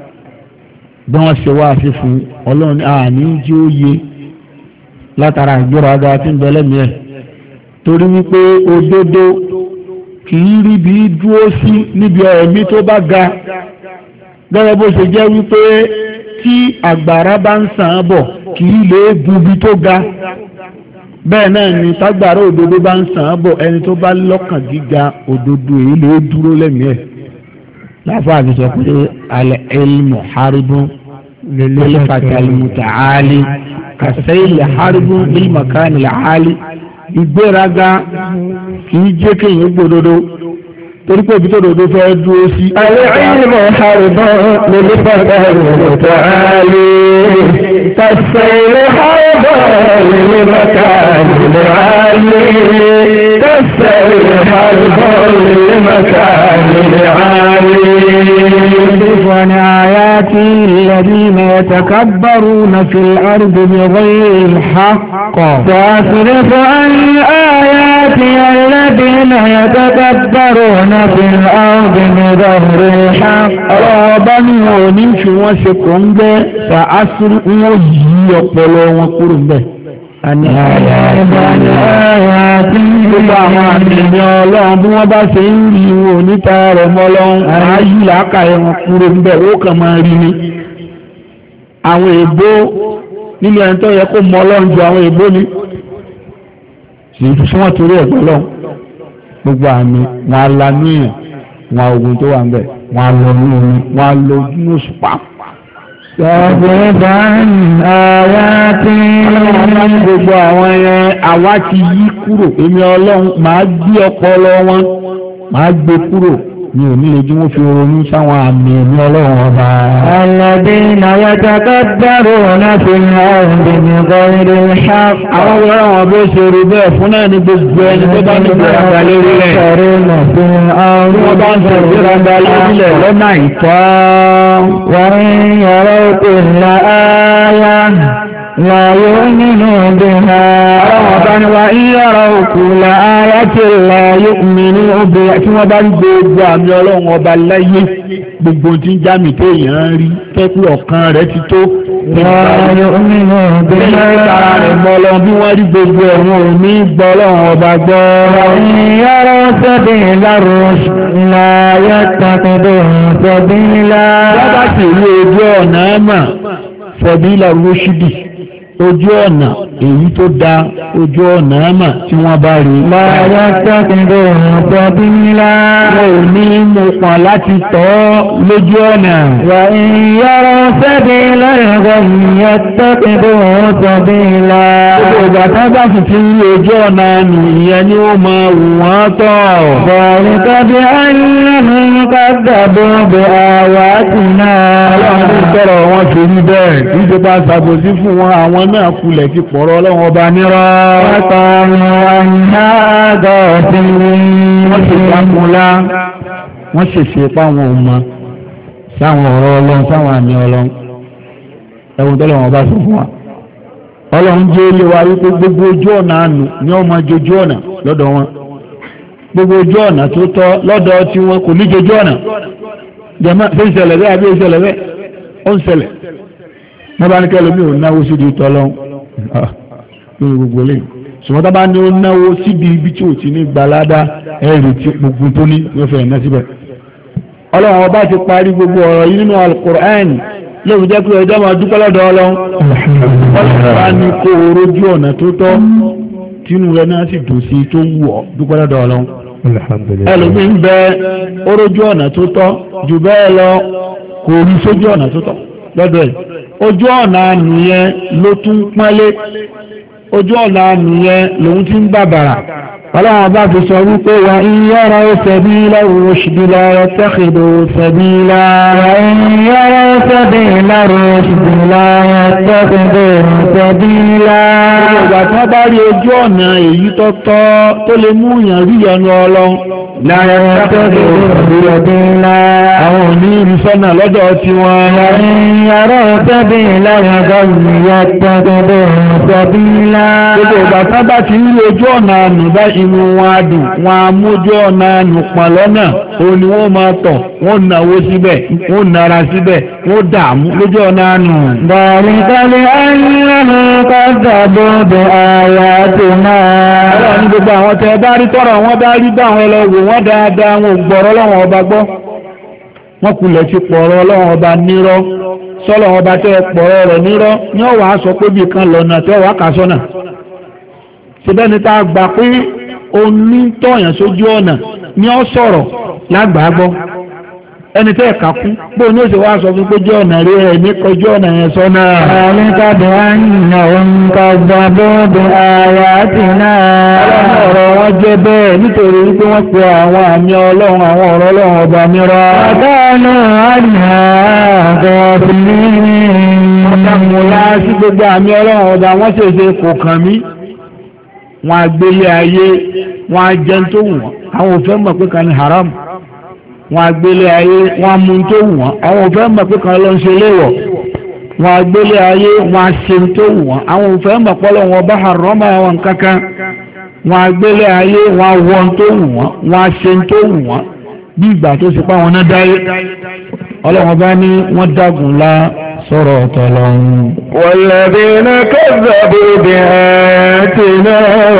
Speaker 1: bí wọ́n ṣe wá sí fún ọlọ́run ní àní jí ó yé látara ìgbéraga tí ń bẹ lẹ́mìí ẹ̀ torí wípé òdodo kì í rí bí dúró sí níbi ẹ̀mí tó bá ga gẹ́gẹ́ bó ṣe jẹ́ wípé tí àgbàrá bá ń sàn án bọ̀ kì í lè gubi tó ga bẹ́ẹ̀ náà ni tágbàrá òdodo bá ń sàn án bọ̀ ẹni tó bá lọ́kàn gíga òdodo èyí lè dúró lẹ́mìí ẹ̀ láfáà fi sọ pé al-ilmu haribun lil-fata al-muta'ali kàṣẹ́yìn haribun lil-makani al-ali ìgbéraga kì í jẹ́ kéèyàn gbòdodo torí pé ibi tó dodo fẹ́ dúró sí.
Speaker 2: al-ilmu haribun lil-fata al-muta'ali كالسيل حربا لمكان العالي كالسيل حربا لمكان العالي
Speaker 1: يصرف عن آياتي الذين يتكبرون في الأرض بغير الحق
Speaker 2: فاصرف عن آياتي الذين يتكبرون في الأرض بغير الحق
Speaker 1: ربني ونمشي وسكن به فأصرف ويجي ọpọlọ wọn kúrò ń bẹ̀. àní gbogbo àwọn àmì ọlọ́run bí wọ́n bá ṣe ń rí wọn níta rẹ̀ mọ́ ọlọ́run àáyí làákàyè wọn kúrò ń bẹ̀ ó kàn máa rí ni. àwọn èèbó nínú ẹni tó yẹ kó mọ ọlọ́run ju àwọn èèbó ni. ṣèyí tí wọ́n torí ẹ̀gbọ́n lọ́hùn gbogbo àmì wọn alanú èèyàn wọn ogun tó wà ń bẹ̀ wọn alọ ní omi wọn alọ ojú ní oṣù pàápàá.
Speaker 2: Sọ̀bùbá àyàtí
Speaker 1: ọlọ́run gbogbo àwọn ẹ̀yẹn àwa ti yí kúrò èmi ọlọ́run máa gbé ọpọlọ wọn máa gbé kúrò mi ò nílé jí wọ́n fi ronú sáwọn àmì ẹ̀mí ọlọ́run ọba.
Speaker 2: alladhina yatakabbaruna fil ardi bighayri al-haqq.
Speaker 1: àwọn ọlọ́run ọba ó ṣe rí bẹ́ẹ̀ fún náà ní gbogbo ẹni tó bá ní ìgbéraga lórí rẹ̀. wọ́n bá ń ṣe ìgbéraga lórí rẹ̀ lọ́nà àìtọ́.
Speaker 2: wa in yaraw kulla ayah la yu'minu biha.
Speaker 1: àwọn ọba ni wa in yaraw kulla ayatin la yu'minu biha. tí wọ́n bá ń gbogbo àmì ọlọ́run ọba láyé gbogbo tí ń jámì tó èèyàn rí kẹ́kù ọ̀kan rẹ̀ ti tó.
Speaker 2: la yu'minu biha.
Speaker 1: ìtara rẹ̀ mọ́ lọ bí wọ́n rí gbogbo ẹ̀wọ̀n ò ní gbọ́ ọlọ́run ọba gbọ́.
Speaker 2: wa in yaraw sabila rushd la yattakhidhuhu sabila.
Speaker 1: wọ́n bá sì rí ojú ọ̀nà mà sabila rushdi ojú ọ̀nà èyí tó dá ojú ọ̀nà àmà tí wọ́n bá rí.
Speaker 2: láyé tẹ́kìndé ọ̀pọ̀bí ńlá.
Speaker 1: wọ́n ò ní mú pọ̀n láti tọ́ lójú ọ̀nà.
Speaker 2: wà ìyára sẹ́bi lẹ́yìnbọ̀ ìyẹ́ tẹ́kìndé ọ̀pọ̀bí ńlá.
Speaker 1: gbogbo ìgbà tá bá sì ti rí ojú ọ̀nà nù ìyẹn ni ó máa wù wọ́n tọ̀.
Speaker 2: bọ̀ọ̀lù tàbí ayélujára ká dàbò bẹ̀ àwà tì náà.
Speaker 1: ọlọ́run tọrọ wọn ṣe rí bẹ́ẹ̀ kí ìjọba ṣàbòsí fún wọn àwọn náà kulẹ̀ ti pọ̀rọ̀ ọlọ́run ọba nírọ́.
Speaker 2: Wọ́n àyíká gọ̀ọ̀sí.
Speaker 1: wọ́n sì dákúnlá wọ́n ṣèṣe páwọn ọmọ sáwọn ọ̀rọ̀ ọlọ́run sáwọn àmì ọlọ́run ẹ̀wọ̀n tó lọ́wọ́ bá sọ fún wa. ọlọ́run jẹ́ ilé wa wípé gbogbo ojú ọ̀nà àánú ni wọ́n máa jojú ọ̀nà lọ́dọ̀ wọn. gbogbo ojú ọ̀nà tó tọ́ lọ́dọ̀ tí wọn kò ní jojú ọ̀nà. jẹ̀mọ́ ṣé ń ṣẹlẹ̀ bẹ́ẹ̀ àbí ń ṣẹlẹ̀ bẹ́ẹ̀ ó ń ṣẹlẹ̀. wọ́n bá ní kẹ́lẹ́ mi ò náwó síbi ìtọ́lọ́hún lórí gbogbo lẹ́yìn ṣùgbọ́n tá bá ní ó náwó síbi ibi tí ò ti ní gbalada ẹ̀rì tí gbogbo tó ní yóò fẹ́ ná síbẹ̀. ọlọ́run ọba ti parí gbogbo ọ̀rọ̀ yìí nínú alukur'an lóòrùn jẹ́ pé ọjọ́ máa dúpẹ́ lọ́dọ̀ ọlọ́run ọlọ́run bá ní kó o rójú ọ̀nà tó tọ́ tínú rẹ náà sì dùn sí tó wù ọ́ dúpẹ́ lọ́dọ̀ ọlọ́run. ẹlòmíì ń bẹ ó rójú ọ̀nà tó tọ́ jù bẹ́ẹ̀ lọ kò rí sójú ọ̀nà tó tọ́ lọ́dọ̀ ẹ̀ ojú ọ̀nà nìyẹn ló tún pọ́nlé ojú ọ̀nà nìyẹn lòun ti ń bàbàrà ọlọ́run bá fi sọ wípé wà ìyára sabila rushdi la yattakhidhu sabila
Speaker 2: wà ìyára sabila rushdi la yattakhidhu sabila.
Speaker 1: ìgbà tí wọ́n bá rí ojú ọ̀nà èyí tó tọ́ tó lè mú yàn rí ọ̀nà ọlọ́run
Speaker 2: la yattakhidhu sabila.
Speaker 1: àwọn ò ní rí sọ́nà lọ́dọ̀ tí wọ́n.
Speaker 2: wà ìyára sabila yattakhidhu sabila.
Speaker 1: gbogbo ìgbà tí wọ́n bá ti rí ojú ọ̀nà ànú bá inú wọn á dùn wọn á mójú ọ̀nà ànú pọ̀ lọ́nà òun ni wọ́n máa tọ̀ wọ́n náwó síbẹ̀ wọ́n nára síbẹ̀ wọ́n dààmú lójú ọ̀nà ànú.
Speaker 2: bọ̀ọ̀lùkọ́lẹ̀ ayélujára ká dàbò bẹ̀ àyà tó máa.
Speaker 1: ọlọ́run ní gbogbo àwọn tẹ bá rí tọrọ wọn bá rí bá àwọn ẹlẹ́wò wọn dáadáa wọn ò gbọ́rọ̀ Ọlọ́run ọba gbọ́ wọn kulẹ̀ ti pọ̀rọ̀ Ọlọ́run ọba nírọ́ sọ́lọ̀ ọba tẹ́ pọ̀rọ̀ rẹ̀ nírọ́ ní ọ̀wà sọ pé bí kan lọ́nà tẹ́ wàá kà sọ́nà síbẹ̀ ní tá a gbà pé onítọ̀yàn sójú ọ̀nà ní ọ sọ̀rọ̀ lágbàágbọ́ ẹni tẹ́ ẹ̀ka kú pé oní òṣèwà wá sọ fún pé jẹ́ ọ̀nà rí ẹ̀ ní kọjú ọ̀nà yẹn sọ́nà.
Speaker 2: àlítàbí àyìnà òǹkà gbàgbọ́dọ̀ ààrẹ àti náà.
Speaker 1: ọlọ́run ọ̀rọ̀ wọn jẹ́ bẹ́ẹ̀ nítorí wípé wọ́n pe àwọn àmì ọlọ́run àwọn ọ̀rọ̀ ọlọ́run ọba mìíràn.
Speaker 2: àtàlù àyìnà àgọ́sílẹ̀.
Speaker 1: wọ́n dàmúlá sí gbogbo àmì ọlọ́run ọba wọ́n ṣèṣe kò kàn mí. wọ́n agbélé ayé wọ́n ajẹ́ tó wù wọ́n àwọn òfẹ́ mọ̀ pé kan ní haram wọ́n agbélé ayé wọ́n amú tó wù wọ́n àwọn òfẹ́ mọ̀ pé kan ló ń ṣe léwọ̀ wọ́n agbélé ayé wọ́n aṣe tó wù wọ́n àwọn òfẹ́ mọ̀ pọ́lọ́ wọn bá haram àwọn kankan wọ́n agbélé ayé wọ́n awọ́ tó wù wọ́n wọ́n aṣe tó wù wọ́n bí ìgbà tó ṣe pa wọn náà dáyé ọlọ́wọ́n bá ní wọ́n dágùn lá sọ̀rọ̀ ọ̀tọ̀lọ́run.
Speaker 2: والذين كذبوا بآياتنا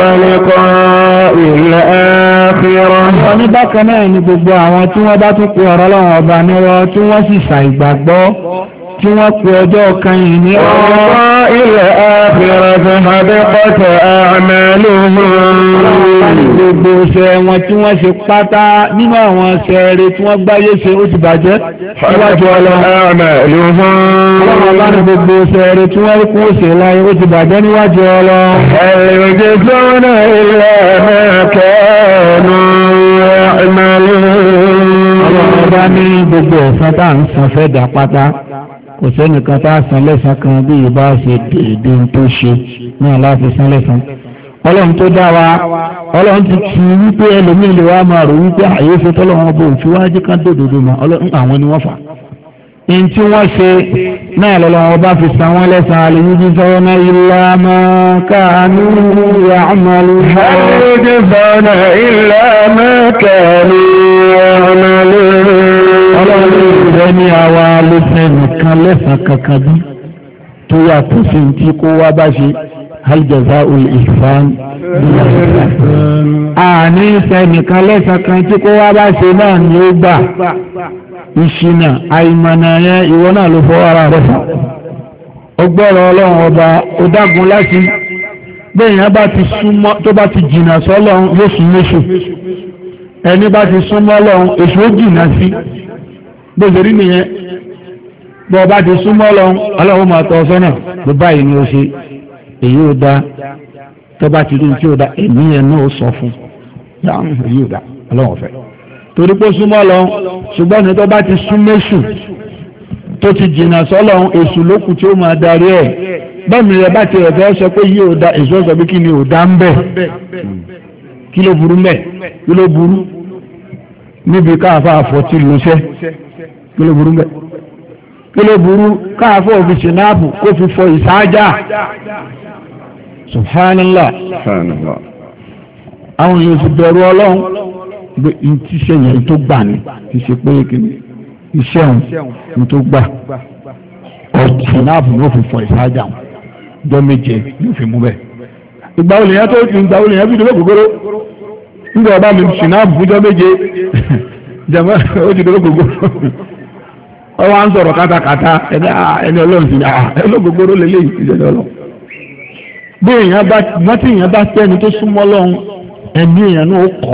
Speaker 2: ولقاء الآخرة.
Speaker 1: wọ́n ní bákan náà ni gbogbo àwọn tí wọ́n bá tún pe ọ̀rọ̀ Ọlọ́run ọba nírọ́ tí wọ́n sì ṣàìgbàgbọ́ tí wọ́n pe ọjọ́ kan yìí ní
Speaker 2: ọ̀rọ̀ ilẹ̀ àfihàn àbẹ́kọ̀tẹ̀ àmàlùmọ́.
Speaker 1: gbogbo iṣẹ́ wọn tí wọ́n ṣe pátá nínú àwọn iṣẹ́ rẹ̀ tí wọ́n gbáyé ṣe ó ti bàjẹ́ níwájú Ọlọ́run. Ọlọ́run bá ní gbogbo iṣẹ́ rẹ̀ tí wọ́n rí kún òṣè láyé ó ti bàjẹ́ níwájú Ọlọ́run.
Speaker 2: ẹ̀rẹ̀jẹ̀ sọ́nà ilẹ̀ mẹ́kẹ́ẹ̀nù àmàlùmọ́.
Speaker 1: ẹ̀san tá à ń san fẹ́ dà pátá kò sẹ́nìkan tá a san lẹ́san kan bí ìbá ṣe déédé tó ṣe náà láti san lẹ́san. ọlọ́run tó dá wa ọlọ́run ti tu wípé ẹlòmíì lè wá máa rò wípé àyè ṣe tọ́lọ́wọ́n bò tí wájú kan dòdòdò mọ́ ọlọ́run àwọn ni wọ́n fà. in tí wọ́n ṣe náà lọ́lọ́wọ́ bá fi san wọ́n lẹ́san àlèyújú sọ́nà ilá máa káànú ya'malu.
Speaker 2: àlèyújú sọ́nà ilá máa káànú ya'malu.
Speaker 1: ọlọ́run ìrẹ́ ní àwa ló fẹ́ nìkan lẹ́san kankan bí tó yàtọ̀ sí tí kó wá bá ṣe hal jaza'ul ihsan àní ìfẹ́ nìkan lẹ́san kan tí kó wá bá ṣe náà ni ó gbà. ìṣìnà àìmọ̀nà yẹn ìwọ náà ló fọwọ́ ara rẹ̀ fà. ọgbọ́rọ̀ ọlọ́run ọba ó dágun láti bẹ́ẹ̀yàn bá ti súnmọ́ tó bá ti jìnnà sọ́lọ́run yóò sún méṣù ẹni bá ti súnmọ́ ọlọ́run èṣù ó jìnnà sí gbèsè rí nìyẹn bọ́ ọba ti súnmọ́ ọlọ́run ọlọ́run máa tọ́ sọ́nà bó báyìí ni ó ṣe èyí ò dá tó bá ti rí tí ó dá èmi yẹn náà ó sọ fún yàrá èyí ò dá ọlọ́run ọ̀fẹ́ torí pé súnmọ́ lọ ṣùgbọ́n ní tó bá ti sún méṣù tó ti jìnnà sọ́lọ́run èṣù lókù tí ó máa darí ẹ̀ bẹ́ẹ̀ni rẹ̀ bá ti rẹ̀ fẹ́ sọ pé yìí ò dá èṣù ọ̀sọ̀ bí kí ni ò dá ń bẹ̀ kí ló burú mẹ́ kí ló burú níbi káàfà àfọ̀tí lóṣẹ́ kí ló burú mẹ́ kí ló burú káàfà òfin ṣìnáàbù kó fi fọ ìsáájà subhanallah àwọn èèyàn sì bẹ̀rù ọlọ́run gbé iṣẹ́ yẹn tó gbà ní ti ṣe pé kíni iṣẹ́ òun tó gbà ṣìnáàbù ló fi fọ ìsáájà wọn jọ méje ló fi mú bẹ́ẹ̀. ìgbà olè yẹn tó ìgbà olè yẹn fi dúró gbogbo nígbà ọba mi ṣìnáàbù fún jọ méje jẹmọ ó ti dúró gbogbo ọwọ́ à ń sọ̀rọ̀ kátàkátà ẹni ẹni ọlọ́run sí ẹni gbogbo ló lélẹ́yìn ìjọba ọlọ́run. bí èèyàn bá wọ́n tí èèyàn bá tẹ́ni tó súnmọ́ lọ́hùn ẹni èèyàn náà ó kọ́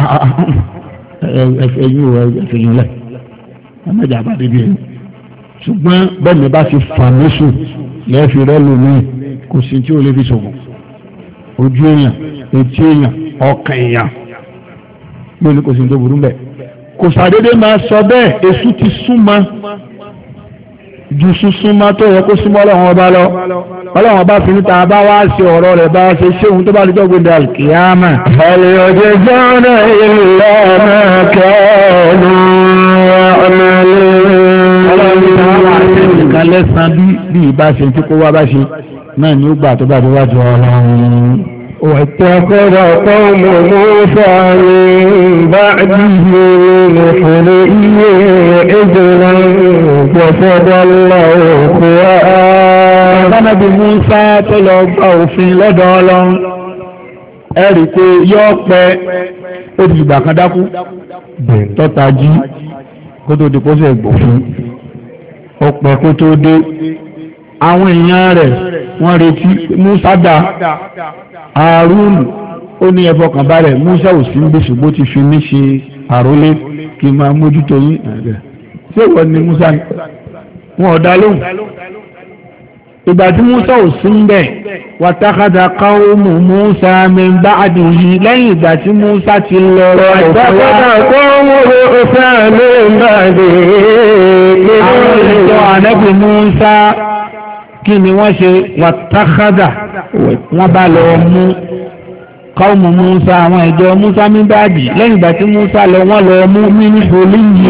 Speaker 1: ẹ̀yìn ò ẹ̀fẹ̀yìn lẹ̀ ẹ̀mẹ́jà bá débi ẹ̀yìn ṣùgbọ́n bẹ́ẹ̀ ni bá ti fà lóṣù lẹ́ẹ̀fì rẹ́ lómi kò sí tí ó lè fi ṣòwò ojú èèyàn etí èèyàn ọkàn èèyàn lónìí kò sí tó burú bẹ́ẹ̀ kò sàdédé máa sọ bẹ́ẹ̀ èṣù ti súnmọ́ ju súnmọ́ tó yẹ kó súnmọ́ ọlọ́run ọba lọ ọlọ́run ọba fi níta bá wá sí ọ̀rọ̀ rẹ̀ bá ṣe ṣé òun tó bá lè jọ́ gbé alkiyama.
Speaker 2: àlèyànjẹ jọ́nà ilẹ̀ máa kẹ́ẹ̀lú ọmọlẹ́.
Speaker 1: ọlọ́run ní àwọn àṣẹ nìkan lẹ́sàn bí bí ìbá ṣe tí kó wá bá ṣe náà ni ó gbà tó bá ti wájú ọlọ́run.
Speaker 2: واتخذ قوم موسى من بعده من حليه عجلا جسدا له خوار.
Speaker 1: Ànábì Mùsá tó lọ gba òfin lọ́dọ̀ Ọlọ́run ẹ rí i pé yóò pẹ́ ó ti ìgbà kan dákú tọ́ta jí kó tó di kó sẹ̀ gbòfin ó pẹ́ kó tó dé àwọn èèyàn rẹ̀ wọ́n retí Mùsá dá Àrùn ó ní ẹ̀fọ́ kan bá rẹ̀ Mùsá ò sí níbi ṣùgbọ́n ti fi mí ṣe àrólé kí n máa mójútó yín ṣé ìwọ ni Mùsá wọn ò dá lóhùn ìgbà tí Mùsá ò sí ń bẹ̀ wàtàkàdà qawmu Mùsá min ba'dihi lẹ́yìn ìgbà tí Mùsá ti lọ rọ
Speaker 2: wàtàkàdà qawmu Mùsá min ba'dihi.
Speaker 1: àwọn ìjọ ànábì Mùsá kí ni wọ́n ṣe wàtàkàdà wọ́n bá lọ mú qawmu Mùsá àwọn ìjọ Mùsá min ba'dihi lẹ́yìn ìgbà tí Mùsá lọ wọ́n lọ mú min huliyyi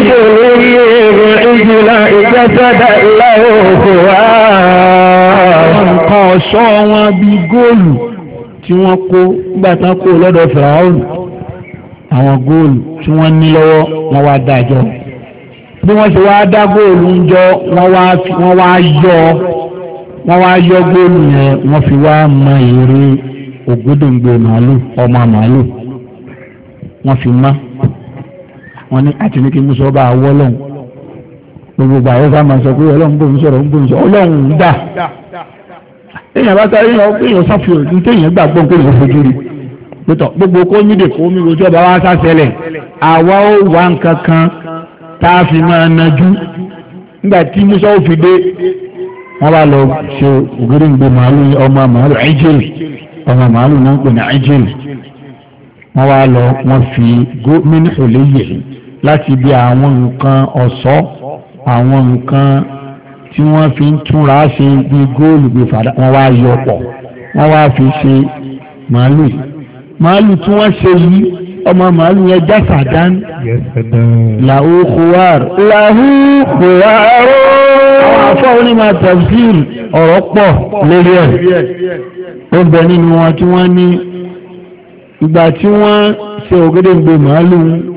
Speaker 2: ìjìlá ìjẹ́sọ́dá ìlàwó wá.
Speaker 1: nǹkan ọ̀ṣọ́ wọn bíi góòlù tí wọ́n kó nígbà tán kó lọ́dọ̀ Fìràáùn àwọn góòlù tí wọ́n ní lọ́wọ́ wọ́n wá dájọ́ bí wọ́n ṣe wá dá góòlù ń jọ wọ́n wá yọ wọ́n wá yọ góòlù yẹn wọ́n fi wá mọ èrè ògúdùngbè màálù ọmọ màálù wọ́n fi mọ́ wọ́n ní àti ní kí Mùsá bá wọ́ lọ́hùn gbogbo àyè ká máa sọ pé ọlọ́run bò ń sọ̀rọ̀ ń bò ń sọ ọlọ́run ń dà èèyàn bá sáré yàn èèyàn sáfìhàn ní téèyàn gbàgbọ́ pé èèyàn fojú rí pẹ̀tọ̀ gbogbo kó mídè kó mi rojú ọba wa sásẹlẹ̀ àwa ó wà nǹkan kan tá a fi máa najú nígbà tí Mùsá ó fi dé wọ́n bá lọ ṣe ògèrèǹgbè màálù ọmọ màálù ẹ̀jẹ̀lì ọmọ màálù náà ń pè ní ẹ̀jẹ̀lì wọ́n wá lọ wọ́n fi gómìnà òléyè láti bí àwọn nǹkan ọ̀ṣọ́ àwọn nǹkan tí wọ́n fi ń túnra ṣe bí góòlù bí fàdá wọ́n wá yọ pọ̀ wọ́n wá fi ṣe màálù màálù tí wọ́n ṣe yìí ọmọ màálù yẹn jásàdán làhú khuwar làhú khuwar àwọn afọ́ onímọ̀ tafsir ọ̀rọ̀ pọ̀ lórí ẹ̀ ó bẹ nínú wọn tí wọ́n ní ìgbà tí wọ́n ṣe ògédèǹgbè màálù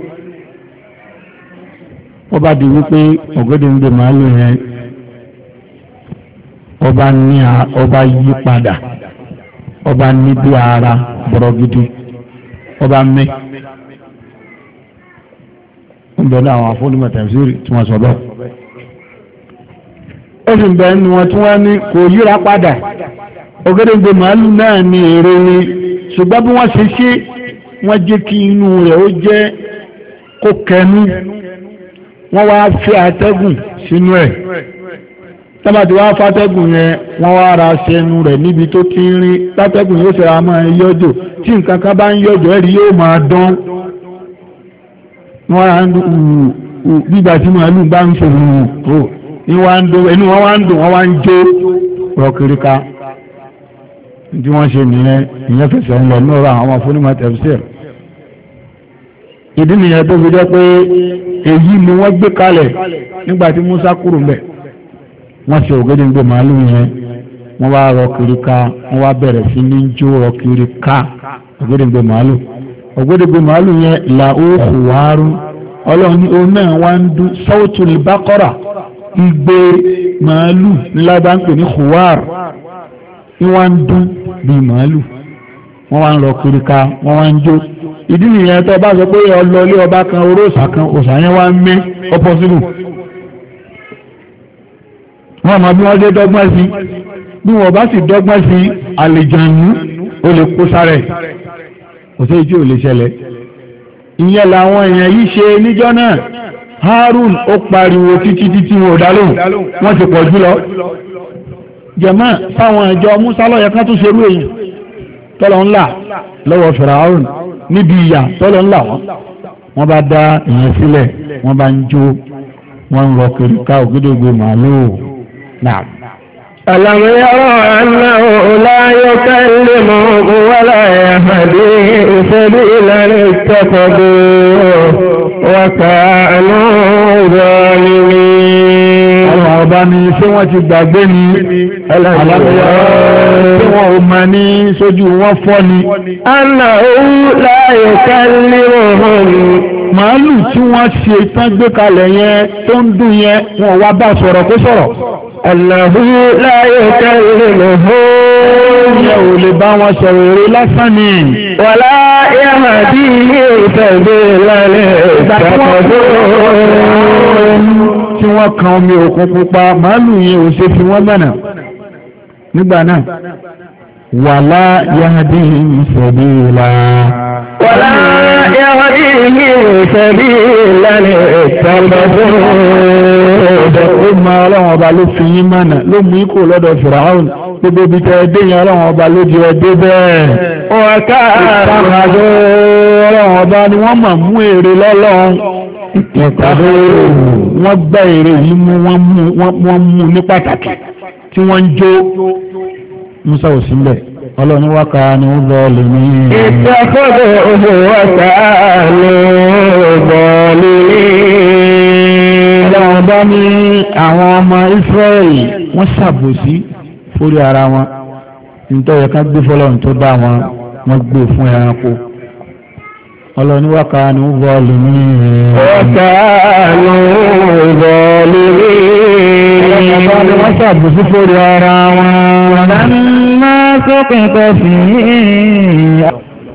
Speaker 1: wọ́n bá di wípé ògédèǹgbè màálù yẹn ọba ní ọba yí padà ọba ní bí ara bọ̀rọ̀ gidi ọba mẹ́ ń bẹ ní àwọn afọ́nimọ̀ tafsiri tí wọ́n sọ bẹ́ẹ̀ ó sì ń bẹ nínú wọn tí wọ́n ní kò yíra padà ògédèǹgbè màálù náà ní èrè ni ṣùgbọ́n bí wọ́n ṣe ṣe wọ́n jẹ́ kí inú rẹ̀ ó jẹ́ kó kẹnu wọ́n wá fi àtẹ́gùn sínú ẹ̀ tábàtí wá fàtẹ́gùn yẹn wọ́n wá ra ṣẹnu rẹ̀ níbi tó ti ń rí látẹ́gùn yóò ṣe ra máa yọjò tí nǹkan kan bá ń yọjò ẹ̀rí yóò máa dán wọ́n wá ń dùn gbígbà tí màálù bá ń ṣe wù ó inú wọn wá ń dùn wọ́n wá ń jó rọ̀kìríkà tí wọ́n ṣe nìyẹn ìyẹn fẹsẹ̀ ń lọ lọ́rọ̀ àwọn afúnímọ̀ tafsir ìdí nìyẹn tó fi jẹ́ pé èyí ni wọ́n gbé kalẹ̀ nígbà tí Musa kúrò ń bẹ̀ wọ́n ṣe ògédèǹgbè màálù yẹn wọ́n wá rọ kiri ká wọ́n wá bẹ̀rẹ̀ sí ní jó rọ kiri ká ògédèǹgbè màálù ògédèǹgbè màálù yẹn là ó hùwárú ọlọ́run ní òun náà wá ń dún sawtul baqara igbe màálù ńlá bá ń pè ní hùwár ní wọ́n ń dún bíi màálù wọ́n wá ń rọ kiri ká wọ́n wá ń jó ìdí nìyẹn tó bá sọ pé ọlọ́ọ̀lẹ́ ọba kan oróòsà kan òsà yẹn wá ń mé ọpọ́sibù wọ́n mọ̀ bí wọ́n dé dọ́gbọ́n sí bí wọ́n bá sì dọ́gbọ́n sí àlejànú ó lè kó sáré kò sí ìdí ò lè ṣẹlẹ̀ ìyẹn làwọn èèyàn yìí ṣe níjọ́ náà Harun ó pariwo títí títí wọn ò dá lóhùn wọ́n ti pọ̀ jù lọ jẹ̀mọ́ fáwọn ìjọ Musa lọ́yẹ ká tún ṣerú èèyàn tọ́lọ ńlá lọ́wọ́ Fìràún níbi ìyà tọ́lọ ńlá wọn wọ́n bá dá ìyẹn sílẹ̀ wọ́n bá ń jó wọ́n ń rọ kiri ká ògédègbè màálù náà.
Speaker 2: ألم يروا أنه لا يكلمهم ولا يهديهم سبيلا اتخذوه وكانوا ظالمين.
Speaker 1: àwọn ọba ní ṣé wọ́n ti gbàgbé ni alámẹ́yà tí wọ́n ò mọ̀ ní sójú wọn fọ́ ni.
Speaker 2: أنه لا يكلمهم
Speaker 1: màálù tí wọ́n ṣe tán gbé kalẹ̀ yẹn tó ń dùn yẹn wọn wá bá sọ̀rọ̀ kó sọ̀rọ̀.
Speaker 2: أنه لا يكلمهم
Speaker 1: yẹ ò lè bá wọn sọ̀rọ̀ èrè lásán ni.
Speaker 2: ولا يهديهم سبيلا اتخذوه
Speaker 1: tí wọ́n kan omi òkun pupa màálù yẹn ò ṣe fi wọ́n mọ̀nà nígbà náà wàlá yahdihim sabila.
Speaker 2: wàlá yahdihim sabila اتخذوه.
Speaker 1: ó máa ọlọ́run ọba ló fi yín mọ̀nà ló mú ikú lọ́dọ̀ Fìràún gbogbo ibi tẹ́ ẹ dé yẹn ọlọ́run ọba ló di ẹdẹ bẹ́ẹ̀.
Speaker 2: ọ̀ká
Speaker 1: ìtàkàdé ọlọ́run ọba ni wọ́n mọ̀ mú èrè lọ́lọ́run. ìtàkàdé wọ́n gbá èrè yìí mú wọ́n mú ní pàtàkì tí wọ́n ń jó Musa ò sílẹ̀ ọlọ́run wákà ni ó bọ́ lè ní.
Speaker 2: ìtàkàdé wákà ni ó bọ́ lè ní.
Speaker 1: ọlọ́run bá ní àwọn ọmọ Ísírẹ́lì wọ́n ṣàbòsí fórí ara wọn nítorí ká gbé fọlọ́run tó dá wọn wọ́n gbé fún ẹranko ọlọ́ni wákà ní ó bọ́ lè ní.
Speaker 2: wákà ní ó bọ́ lè ní.
Speaker 1: ọlọ́run bá ní wọ́n ṣàbòsí fórí ara wọn.
Speaker 2: لما سقط في